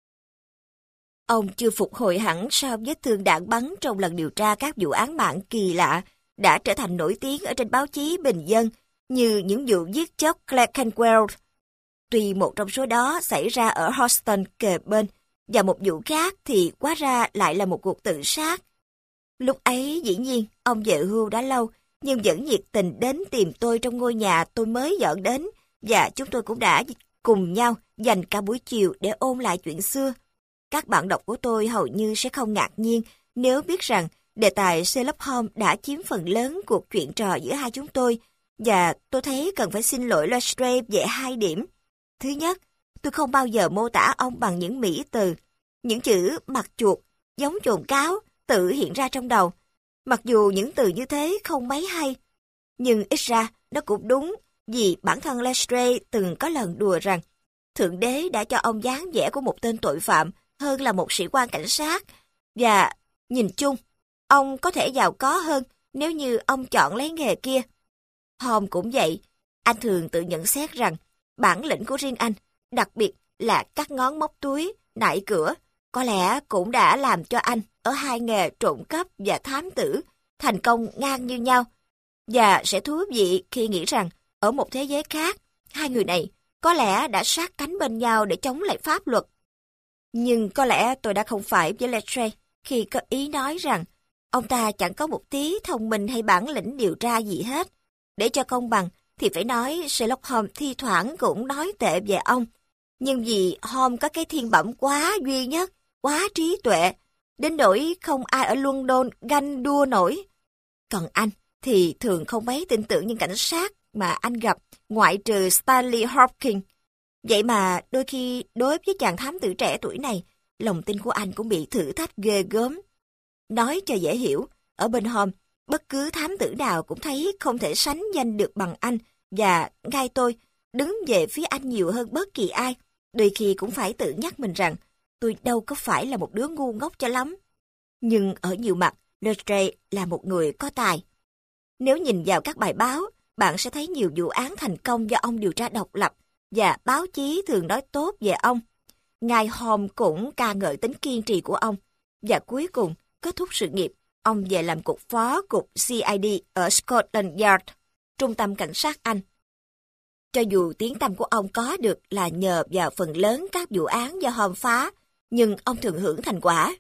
Ông chưa phục hồi hẳn sau vết thương đạn bắn trong lần điều tra các vụ án mạng kỳ lạ đã trở thành nổi tiếng ở trên báo chí bình dân như những vụ giết chóc Clerkenwell. Tuy một trong số đó xảy ra ở Houston kề bên, và một vụ khác thì hóa ra lại là một cuộc tự sát. Lúc ấy dĩ nhiên ông về hưu đã lâu, nhưng vẫn nhiệt tình đến tìm tôi trong ngôi nhà tôi mới dọn đến, và chúng tôi cũng đã cùng nhau dành cả buổi chiều để ôn lại chuyện xưa. Các bạn đọc của tôi hầu như sẽ không ngạc nhiên nếu biết rằng đề tài Sherlock Holmes đã chiếm phần lớn cuộc chuyện trò giữa hai chúng tôi, và tôi thấy cần phải xin lỗi Lestrade về hai điểm. Thứ nhất, tôi không bao giờ mô tả ông bằng những mỹ từ, những chữ mặt chuột, giống chồn cáo, tự hiện ra trong đầu. Mặc dù những từ như thế không mấy hay, nhưng ít ra nó cũng đúng, vì bản thân Lestrade từng có lần đùa rằng Thượng Đế đã cho ông dáng vẻ của một tên tội phạm hơn là một sĩ quan cảnh sát, và nhìn chung, ông có thể giàu có hơn nếu như ông chọn lấy nghề kia. Holmes cũng vậy, anh thường tự nhận xét rằng bản lĩnh của riêng anh, đặc biệt là các ngón móc túi, nại cửa, có lẽ cũng đã làm cho anh ở hai nghề trộm cắp và thám tử thành công ngang như nhau. Và sẽ thú vị khi nghĩ rằng ở một thế giới khác, hai người này có lẽ đã sát cánh bên nhau để chống lại pháp luật. Nhưng có lẽ tôi đã không phải với Lestrade khi có ý nói rằng ông ta chẳng có một tí thông minh hay bản lĩnh điều tra gì hết. Để cho công bằng thì phải nói Sherlock Holmes thi thoảng cũng nói tệ về ông. Nhưng vì Holmes có cái thiên bẩm quá duy nhất, quá trí tuệ, đến nỗi không ai ở London ganh đua nổi. Còn anh thì thường không mấy tin tưởng những cảnh sát mà anh gặp, ngoại trừ Stanley Hopkins. Vậy mà đôi khi đối với chàng thám tử trẻ tuổi này, lòng tin của anh cũng bị thử thách ghê gớm. Nói cho dễ hiểu, ở bên Holmes, bất cứ thám tử nào cũng thấy không thể sánh danh được bằng anh, và ngay tôi, đứng về phía anh nhiều hơn bất kỳ ai. Đôi khi cũng phải tự nhắc mình rằng tôi đâu có phải là một đứa ngu ngốc cho lắm. Nhưng ở nhiều mặt, Lestrade là một người có tài. Nếu nhìn vào các bài báo, bạn sẽ thấy nhiều vụ án thành công do ông điều tra độc lập và báo chí thường nói tốt về ông. Ngài Holmes cũng ca ngợi tính kiên trì của ông. Và cuối cùng, kết thúc sự nghiệp, ông về làm cục phó cục C I D ở Scotland Yard, trung tâm cảnh sát Anh. Cho dù tiếng tăm của ông có được là nhờ vào phần lớn các vụ án do Holmes phá, nhưng ông thường hưởng thành quả.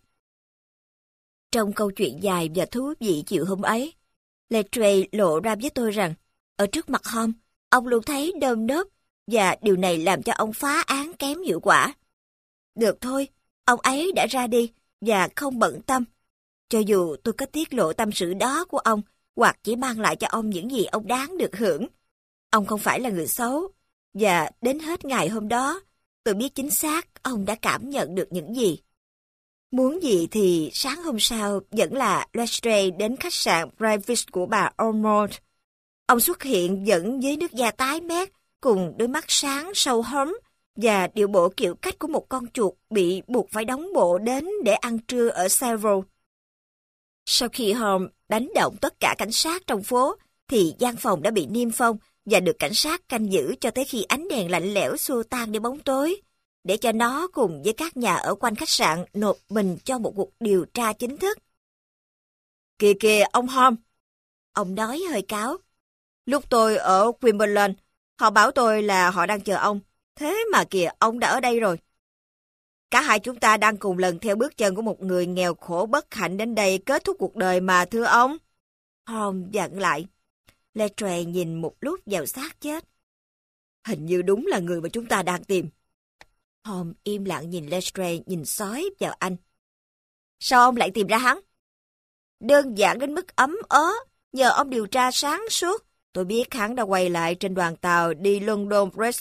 Trong câu chuyện dài và thú vị chiều hôm ấy, Lestrade lộ ra với tôi rằng, ở trước mặt Holmes, ông luôn thấy đơm nớp, và điều này làm cho ông phá án kém hiệu quả. Được thôi, ông ấy đã ra đi, và không bận tâm. Cho dù tôi có tiết lộ tâm sự đó của ông, hoặc chỉ mang lại cho ông những gì ông đáng được hưởng. Ông không phải là người xấu, và đến hết ngày hôm đó, tôi biết chính xác ông đã cảm nhận được những gì. Muốn gì thì sáng hôm sau vẫn là Lestrade đến khách sạn Breakfast của bà Ormond. Ông xuất hiện vẫn với nước da tái mét, cùng đôi mắt sáng sâu hóm và điệu bộ kiểu cách của một con chuột bị buộc phải đóng bộ đến để ăn trưa ở Savile. Sau khi Holmes đánh động tất cả cảnh sát trong phố, thì gian phòng đã bị niêm phong và được cảnh sát canh giữ cho tới khi ánh đèn lạnh lẽo xua tan đi bóng tối, để cho nó cùng với các nhà ở quanh khách sạn nộp mình cho một cuộc điều tra chính thức. Kìa kìa, ông Holmes, ông nói hơi cáo. Lúc tôi ở Wimbledon, họ bảo tôi là họ đang chờ ông. Thế mà kìa, ông đã ở đây rồi. Cả hai chúng ta đang cùng lần theo bước chân của một người nghèo khổ bất hạnh đến đây kết thúc cuộc đời mà, thưa ông. Holmes dặn lại. Lestrade nhìn một lúc vào xác chết. Hình như đúng là người mà chúng ta đang tìm. Holmes im lặng nhìn Lestrade, nhìn sói vào anh. Sao ông lại tìm ra hắn? Đơn giản đến mức ấm ớ, nhờ ông điều tra sáng suốt, tôi biết hắn đã quay lại trên đoàn tàu đi London Bridge.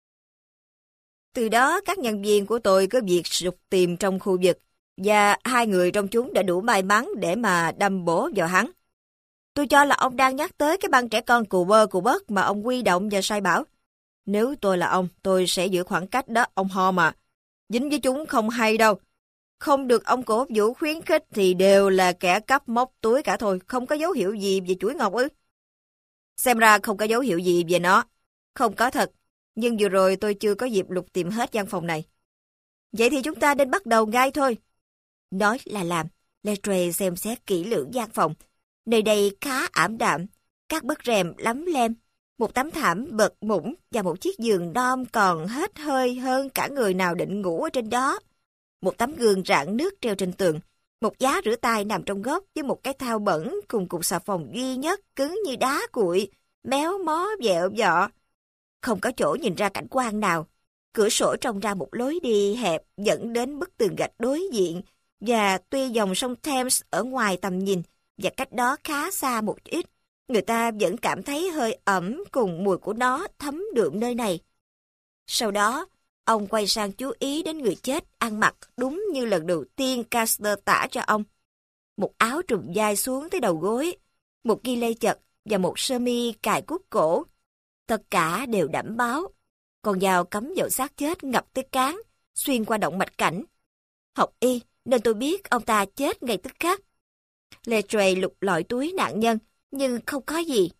Từ đó, các nhân viên của tôi có việc sục tìm trong khu vực, và hai người trong chúng đã đủ may mắn để mà đâm bổ vào hắn. Tôi cho là ông đang nhắc tới cái băng trẻ con cù bơ cù bớt mà ông huy động và sai bảo. Nếu tôi là ông, tôi sẽ giữ khoảng cách đó, ông Holmes à. Dính với chúng không hay đâu. Không được ông cổ vũ khuyến khích thì đều là kẻ cắp móc túi cả thôi, không có dấu hiệu gì về chuỗi ngọc ư. Xem ra không có dấu hiệu gì về nó. Không có thật, nhưng vừa rồi tôi chưa có dịp lục tìm hết gian phòng này. Vậy thì chúng ta nên bắt đầu ngay thôi. Nói là làm, Lestrade xem xét kỹ lưỡng gian phòng. Nơi đây khá ảm đạm, các bức rèm lấm lem, một tấm thảm bật mũng và một chiếc giường đom còn hết hơi hơn cả người nào định ngủ ở trên đó. Một tấm gương rạn nước treo trên tường, một giá rửa tay nằm trong góc với một cái thau bẩn cùng cục xà phòng duy nhất cứng như đá cuội, méo mó dẹo dọ. Không có chỗ nhìn ra cảnh quan nào. Cửa sổ trông ra một lối đi hẹp dẫn đến bức tường gạch đối diện, và tuy dòng sông Thames ở ngoài tầm nhìn và cách đó khá xa một ít, người ta vẫn cảm thấy hơi ẩm cùng mùi của nó thấm đượm nơi này. Sau đó, ông quay sang chú ý đến người chết ăn mặc đúng như lần đầu tiên Caster tả cho ông. Một áo trùm vai xuống tới đầu gối, một ghi lê chật và một sơ mi cài cúc cổ. Tất cả đều đẫm máu. Con dao cắm vào xác chết ngập tới cán, xuyên qua động mạch cảnh. Học y nên tôi biết ông ta chết ngay tức khắc. Lestrade lục lọi túi nạn nhân, nhưng không có gì.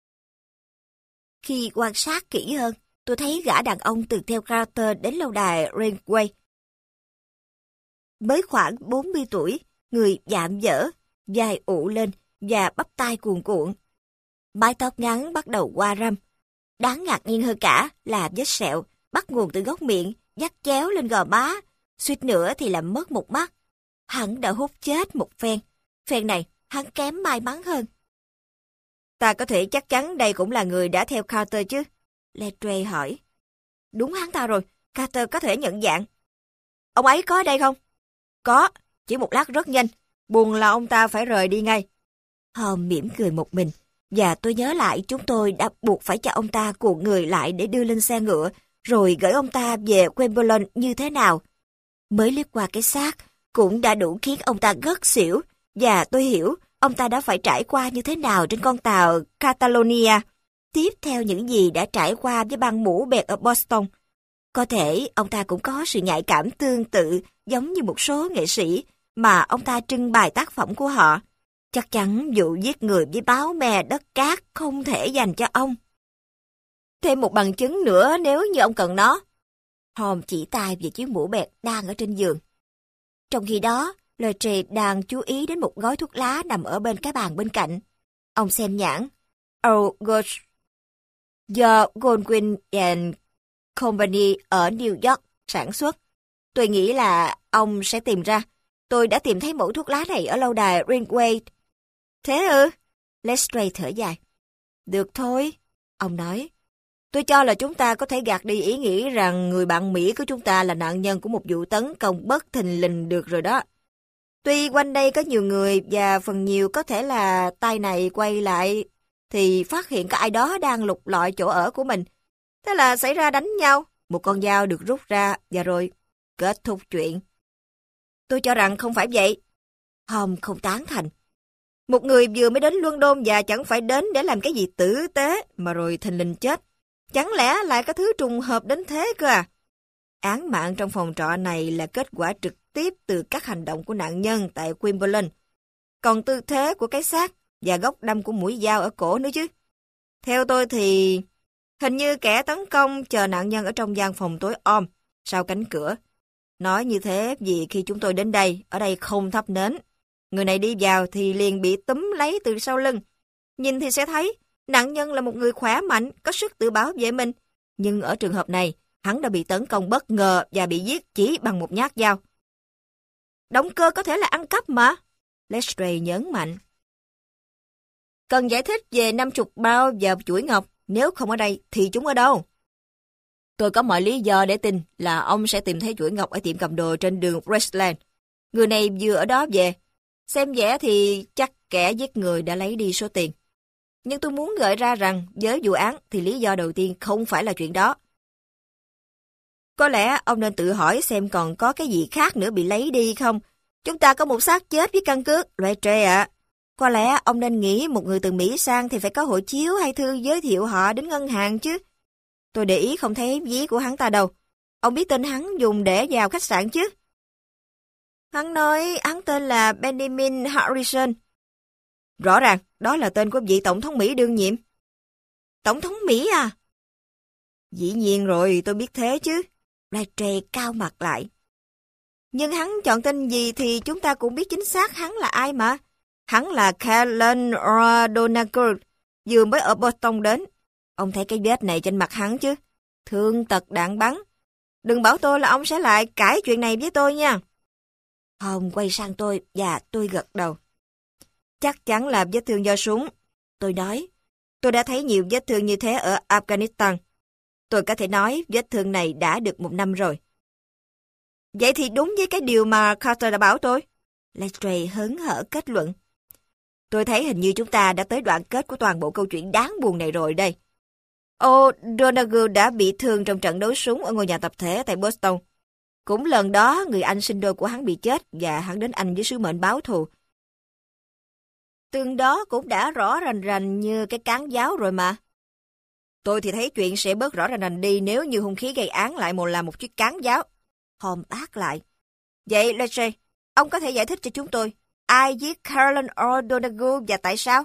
Khi quan sát kỹ hơn, tôi thấy gã đàn ông từng theo Carter đến lâu đài Railway. Mới khoảng bốn mươi tuổi, người dạm dở, vai ụ lên và bắp tay cuồn cuộn. Mái tóc ngắn bắt đầu qua râm. Đáng ngạc nhiên hơn cả là vết sẹo bắt nguồn từ góc miệng, dắt chéo lên gò má, suýt nữa thì làm mất một mắt. Hắn đã hút chết một phen. Phen này, hắn kém may mắn hơn. Ta có thể chắc chắn đây cũng là người đã theo Carter chứ? Lestrade hỏi. Đúng hắn ta rồi, Carter có thể nhận dạng. Ông ấy có ở đây không? Có, chỉ một lát rất nhanh. Buồn là ông ta phải rời đi ngay. Holmes mỉm cười một mình, và tôi nhớ lại chúng tôi đã buộc phải cho ông ta cuộn người lại để đưa lên xe ngựa, rồi gửi ông ta về Wimbledon như thế nào. Mới liếc qua cái xác, cũng đã đủ khiến ông ta ngất xỉu, và tôi hiểu ông ta đã phải trải qua như thế nào trên con tàu Catalonia. tiếp theo những gì đã trải qua với băng mũ bẹt ở Boston. Có thể ông ta cũng có sự nhạy cảm tương tự giống như một số nghệ sĩ mà ông ta trưng bày tác phẩm của họ. Chắc chắn vụ giết người với báo me đất cát không thể dành cho ông. Thêm một bằng chứng nữa nếu như ông cần nó. Holmes chỉ tay về chiếc mũ bẹt đang ở trên giường. Trong khi đó, Lestrade đang chú ý đến một gói thuốc lá nằm ở bên cái bàn bên cạnh. Ông xem nhãn. Old Gold. Do Goldwyn and Company ở New York sản xuất. Tôi nghĩ là ông sẽ tìm ra. Tôi đã tìm thấy mẫu thuốc lá này ở lâu đài Ringway. Thế ư? Lestrade thở dài. Được thôi, ông nói. Tôi cho là chúng ta có thể gạt đi ý nghĩ rằng người bạn Mỹ của chúng ta là nạn nhân của một vụ tấn công bất thình lình được rồi đó. Tuy quanh đây có nhiều người và phần nhiều có thể là tay này quay lại thì phát hiện có ai đó đang lục lọi chỗ ở của mình. Thế là xảy ra đánh nhau, một con dao được rút ra và rồi kết thúc chuyện. Tôi cho rằng không phải vậy. Holmes không tán thành. Một người vừa mới đến London và chẳng phải đến để làm cái gì tử tế mà rồi thình lình chết. Chẳng lẽ lại có thứ trùng hợp đến thế cơ à? Án mạng trong phòng trọ này là kết quả trực tiếp từ các hành động của nạn nhân tại Wimbledon. Còn tư thế của cái xác và góc đâm của mũi dao ở cổ nữa chứ. Theo tôi thì hình như kẻ tấn công chờ nạn nhân ở trong gian phòng tối om, sau cánh cửa. Nói như thế vì khi chúng tôi đến đây, ở đây không thắp nến. Người này đi vào thì liền bị túm lấy từ sau lưng. Nhìn thì sẽ thấy nạn nhân là một người khỏe mạnh, có sức tự bảo vệ mình. Nhưng ở trường hợp này, hắn đã bị tấn công bất ngờ và bị giết chỉ bằng một nhát dao. Động cơ có thể là ăn cắp mà. Lestrade nhấn mạnh. Cần giải thích về năm chục bao và chuỗi ngọc. Nếu không ở đây thì chúng ở đâu? Tôi có mọi lý do để tin là ông sẽ tìm thấy chuỗi ngọc ở tiệm cầm đồ trên đường Westland. Người này vừa ở đó về. Xem vẻ thì chắc kẻ giết người đã lấy đi số tiền. Nhưng tôi muốn gợi ra rằng với vụ án thì lý do đầu tiên không phải là chuyện đó. Có lẽ ông nên tự hỏi xem còn có cái gì khác nữa bị lấy đi không. Chúng ta có một xác chết với căn cước, Lestrade ạ. Có lẽ ông nên nghĩ một người từ Mỹ sang thì phải có hộ chiếu hay thư giới thiệu họ đến ngân hàng chứ. Tôi để ý không thấy ví của hắn ta đâu. Ông biết tên hắn dùng để vào khách sạn chứ? Hắn nói hắn tên là Benjamin Harrison. Rõ ràng, đó là tên của vị Tổng thống Mỹ đương nhiệm. Tổng thống Mỹ à? Dĩ nhiên rồi, tôi biết thế chứ. Lestrade cao mặt lại. Nhưng hắn chọn tên gì thì chúng ta cũng biết chính xác hắn là ai mà. Hắn là Callan O'Donoghue, vừa mới ở Boston đến. Ông thấy cái vết này trên mặt hắn chứ? Thương tật đạn bắn. Đừng bảo tôi là ông sẽ lại cãi chuyện này với tôi nha. Hồng quay sang tôi và tôi gật đầu. Chắc chắn là vết thương do súng. Tôi nói, tôi đã thấy nhiều vết thương như thế ở Afghanistan. Tôi có thể nói vết thương này đã được một năm rồi. Vậy thì đúng với cái điều mà Carter đã bảo tôi. Lestrade hớn hở kết luận. Tôi thấy hình như chúng ta đã tới đoạn kết của toàn bộ câu chuyện đáng buồn này rồi đây. O'Donoghue đã bị thương trong trận đấu súng ở ngôi nhà tập thể tại Boston. Cũng lần đó người anh sinh đôi của hắn bị chết và hắn đến Anh với sứ mệnh báo thù. Tương đó cũng đã rõ rành rành như cái cán giáo rồi mà. Tôi thì thấy chuyện sẽ bớt rõ rành rành đi nếu như hung khí gây án lại một là một chiếc cán giáo. Holmes bác lại. Vậy Lestrade, ông có thể giải thích cho chúng tôi ai giết Callan O'Donoghue và tại sao?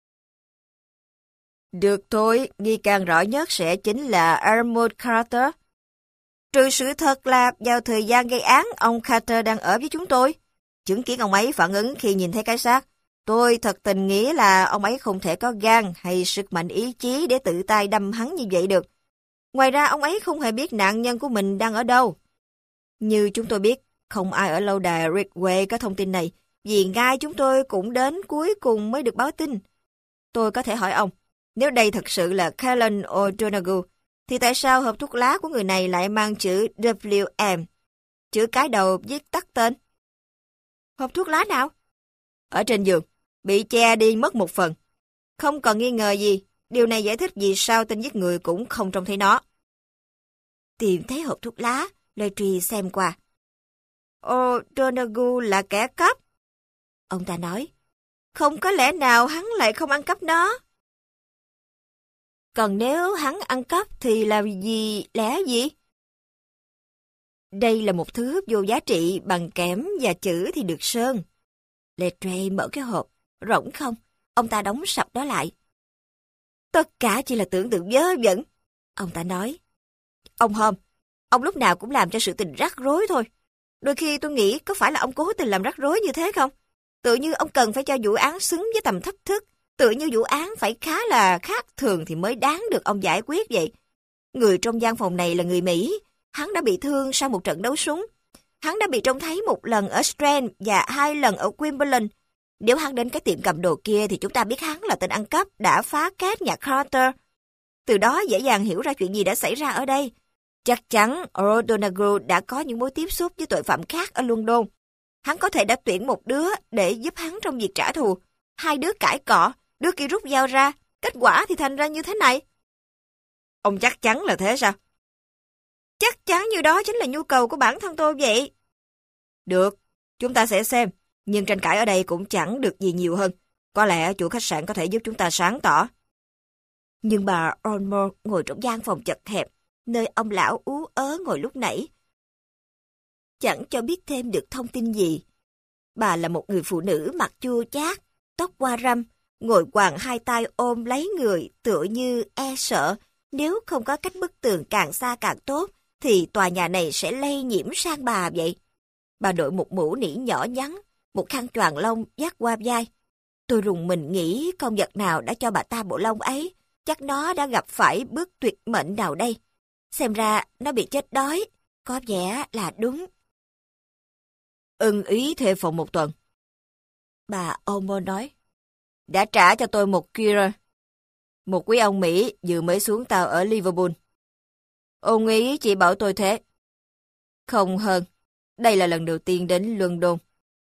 Được thôi, nghi can rõ nhất sẽ chính là Arnold Carter. Trừ sự thật là vào thời gian gây án, ông Carter đang ở với chúng tôi. Chứng kiến ông ấy phản ứng khi nhìn thấy cái xác. Tôi thật tình nghĩ là ông ấy không thể có gan hay sức mạnh ý chí để tự tay đâm hắn như vậy được. Ngoài ra ông ấy không hề biết nạn nhân của mình đang ở đâu. Như chúng tôi biết, không ai ở lâu đài Ridgeway có thông tin này, vì ngay chúng tôi cũng đến cuối cùng mới được báo tin. Tôi có thể hỏi ông, nếu đây thật sự là Callan O'Donoghue, thì tại sao hộp thuốc lá của người này lại mang chữ W M, chữ cái đầu viết tắt tên? Hộp thuốc lá nào? Ở trên giường, bị che đi mất một phần. Không còn nghi ngờ gì, điều này giải thích vì sao tên giết người cũng không trông thấy nó. Tìm thấy hộp thuốc lá, Lestrade xem qua. O'Donoghue là kẻ cắp. Ông ta nói, không có lẽ nào hắn lại không ăn cắp nó. Còn nếu hắn ăn cắp thì là gì, lẽ gì? Đây là một thứ vô giá trị bằng kẽm và chữ thì được sơn. Lettre mở cái hộp, rỗng không, ông ta đóng sập đó lại. Tất cả chỉ là tưởng tượng vớ vẩn, ông ta nói. Ông Holmes, ông lúc nào cũng làm cho sự tình rắc rối thôi. Đôi khi tôi nghĩ có phải là ông cố tình làm rắc rối như thế không? Tự như ông cần phải cho vụ án xứng với tầm thách thức. Tự như vụ án phải khá là khác thường thì mới đáng được ông giải quyết vậy. Người trong gian phòng này là người Mỹ. Hắn đã bị thương sau một trận đấu súng. Hắn đã bị trông thấy một lần ở Strand và hai lần ở Wimbledon. Nếu hắn đến cái tiệm cầm đồ kia thì chúng ta biết hắn là tên ăn cắp đã phá két nhà Carter. Từ đó dễ dàng hiểu ra chuyện gì đã xảy ra ở đây. Chắc chắn O'Donoghue đã có những mối tiếp xúc với tội phạm khác ở London. Hắn có thể đã tuyển một đứa để giúp hắn trong việc trả thù. Hai đứa cãi cọ, đứa kia rút dao ra. Kết quả thì thành ra như thế này. Ông chắc chắn là thế sao? Chắc chắn như đó chính là nhu cầu của bản thân tôi vậy. Được, chúng ta sẽ xem. Nhưng tranh cãi ở đây cũng chẳng được gì nhiều hơn. Có lẽ chủ khách sạn có thể giúp chúng ta sáng tỏ. Nhưng bà Ormore ngồi trong gian phòng chật hẹp, nơi ông lão ú ớ ngồi lúc nãy. Chẳng cho biết thêm được thông tin gì. Bà là một người phụ nữ mặt chua chát, tóc qua râm, ngồi quàng hai tay ôm lấy người tựa như e sợ. Nếu không có cách bức tường càng xa càng tốt, thì tòa nhà này sẽ lây nhiễm sang bà vậy. Bà đội một mũ nỉ nhỏ nhắn, một khăn choàng lông vác qua vai. Tôi rùng mình nghĩ con vật nào đã cho bà ta bộ lông ấy, chắc nó đã gặp phải bước tuyệt mệnh nào đây. Xem ra nó bị chết đói, có vẻ là đúng. Ưng ý thuê phòng một tuần. Bà Omo nói. Đã trả cho tôi một kira. Một quý ông Mỹ vừa mới xuống tàu ở Liverpool. Ông ý chỉ bảo tôi thế. Không hơn, đây là lần đầu tiên đến London.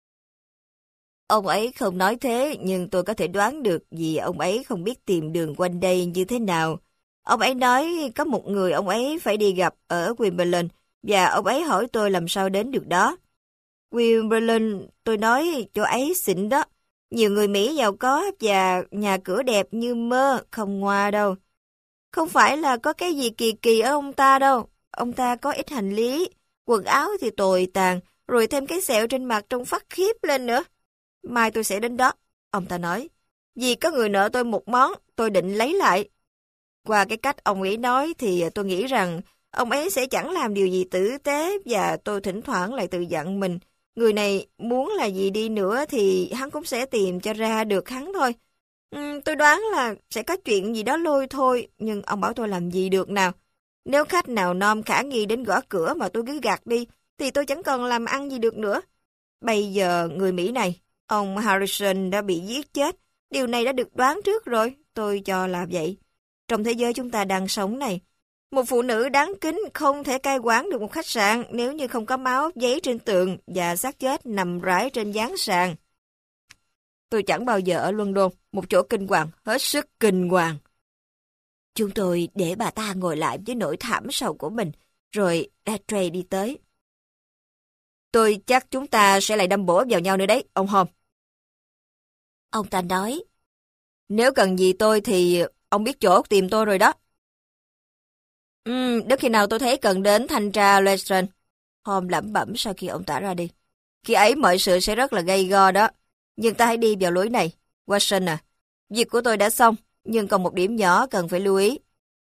Ông ấy không nói thế, nhưng tôi có thể đoán được vì ông ấy không biết tìm đường quanh đây như thế nào. Ông ấy nói có một người ông ấy phải đi gặp ở Wimbledon, và ông ấy hỏi tôi làm sao đến được đó. Wimbledon, tôi nói chỗ ấy xịn đó. Nhiều người Mỹ giàu có và nhà cửa đẹp như mơ, không ngoa đâu. Không phải là có cái gì kỳ kỳ ở ông ta đâu. Ông ta có ít hành lý, quần áo thì tồi tàn, rồi thêm cái sẹo trên mặt trông phát khiếp lên nữa. Mai tôi sẽ đến đó, ông ta nói. Vì có người nợ tôi một món, tôi định lấy lại. Qua cái cách ông ấy nói thì tôi nghĩ rằng ông ấy sẽ chẳng làm điều gì tử tế, và tôi thỉnh thoảng lại tự dặn mình. Người này muốn là gì đi nữa thì hắn cũng sẽ tìm cho ra được hắn thôi. Uhm, tôi đoán là sẽ có chuyện gì đó lôi thôi, nhưng ông bảo tôi làm gì được nào. Nếu khách nào nom khả nghi đến gõ cửa mà tôi cứ gạt đi, thì tôi chẳng còn làm ăn gì được nữa. Bây giờ người Mỹ này, ông Harrison đã bị giết chết. Điều này đã được đoán trước rồi, tôi cho là vậy. Trong thế giới chúng ta đang sống này, một phụ nữ đáng kính không thể cai quản được một khách sạn nếu như không có máu giấy trên tường và xác chết nằm rải trên gián sàn. Tôi chẳng bao giờ ở London, một chỗ kinh hoàng, hết sức kinh hoàng. Chúng tôi để bà ta ngồi lại với nỗi thảm sầu của mình, rồi Rattray đi tới. Tôi chắc chúng ta sẽ lại đâm bổ vào nhau nữa đấy, ông Holmes. Ông ta nói, nếu cần gì tôi thì ông biết chỗ tìm tôi rồi đó. Ừ, đến khi nào tôi thấy cần đến thanh tra Lestrade, Holmes lẩm bẩm sau khi ông ta ra đi. Khi ấy mọi sự sẽ rất là gay go đó. Nhưng ta hãy đi vào lối này. Watson à, việc của tôi đã xong, nhưng còn một điểm nhỏ cần phải lưu ý.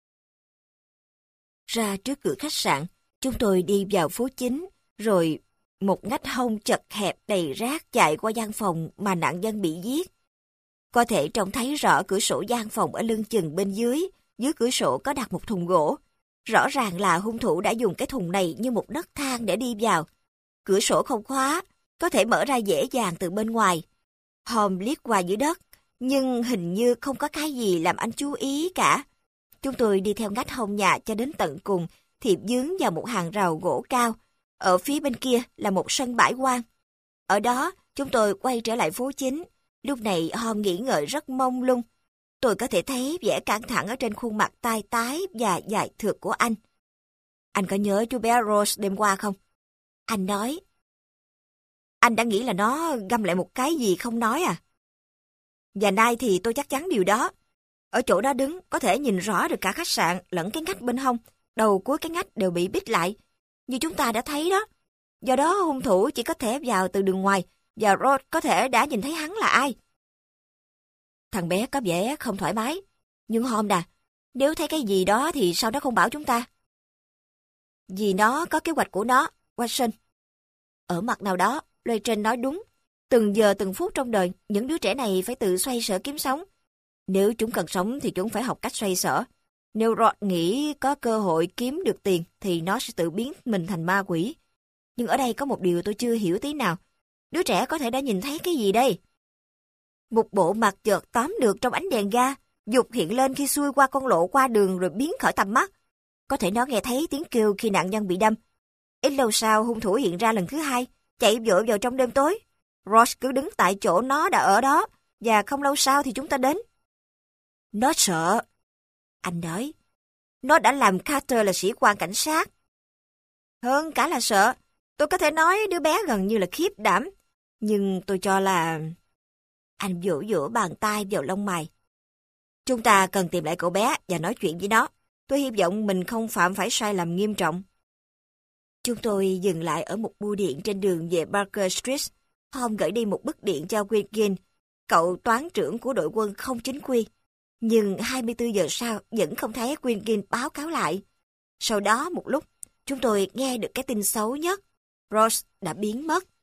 Ra trước cửa khách sạn, chúng tôi đi vào phố chính, rồi một ngách hông chật hẹp đầy rác chạy qua gian phòng mà nạn nhân bị giết. Có thể trông thấy rõ cửa sổ gian phòng ở lưng chừng bên dưới, dưới cửa sổ có đặt một thùng gỗ. Rõ ràng là hung thủ đã dùng cái thùng này như một nấc thang để đi vào. Cửa sổ không khóa, có thể mở ra dễ dàng từ bên ngoài. Holmes liếc qua dưới đất, nhưng hình như không có cái gì làm anh chú ý cả. Chúng tôi đi theo ngách hông nhà cho đến tận cùng, thì dướng vào một hàng rào gỗ cao. Ở phía bên kia là một sân bãi hoang. Ở đó, chúng tôi quay trở lại phố chính. Lúc này Holmes nghĩ ngợi rất mông lung. Tôi có thể thấy vẻ căng thẳng ở trên khuôn mặt tai tái và dài thượt của anh. Anh có nhớ chú bé Rose đêm qua không? Anh nói. Anh đã nghĩ là nó găm lại một cái gì không nói à? Và nay thì tôi chắc chắn điều đó. Ở chỗ đó đứng, có thể nhìn rõ được cả khách sạn lẫn cái ngách bên hông. Đầu cuối cái ngách đều bị bít lại, như chúng ta đã thấy đó. Do đó hung thủ chỉ có thể vào từ đường ngoài, và Rod có thể đã nhìn thấy hắn là ai. Thằng bé có vẻ không thoải mái. Nhưng Holmes à, nếu thấy cái gì đó thì sao nó không bảo chúng ta? Vì nó có kế hoạch của nó, Watson. Ở mặt nào đó, Lestrade nói đúng. Từng giờ từng phút trong đời, những đứa trẻ này phải tự xoay sở kiếm sống. Nếu chúng cần sống thì chúng phải học cách xoay sở. Nếu Rod nghĩ có cơ hội kiếm được tiền thì nó sẽ tự biến mình thành ma quỷ. Nhưng ở đây có một điều tôi chưa hiểu tí nào. Đứa trẻ có thể đã nhìn thấy cái gì đây? Một bộ mặt chợt tóm được trong ánh đèn ga, dục hiện lên khi xuôi qua con lộ qua đường rồi biến khỏi tầm mắt. Có thể nó nghe thấy tiếng kêu khi nạn nhân bị đâm. Ít lâu sau hung thủ hiện ra lần thứ hai, chạy vội vào trong đêm tối. Ross cứ đứng tại chỗ nó đã ở đó, và không lâu sau thì chúng ta đến. Nó sợ. Anh nói, nó đã làm Carter là sĩ quan cảnh sát. Hơn cả là sợ, tôi có thể nói đứa bé gần như là khiếp đảm. Nhưng tôi cho là... Anh vỗ vỗ bàn tay vào lông mày. Chúng ta cần tìm lại cậu bé và nói chuyện với nó. Tôi hy vọng mình không phạm phải sai lầm nghiêm trọng. Chúng tôi dừng lại ở một bưu điện trên đường về Barker Street. Holmes gửi đi một bức điện cho Wilkins, cậu toán trưởng của đội quân không chính quy. Nhưng hai mươi tư giờ sau vẫn không thấy Wilkins báo cáo lại. Sau đó một lúc, chúng tôi nghe được cái tin xấu nhất. Ross đã biến mất.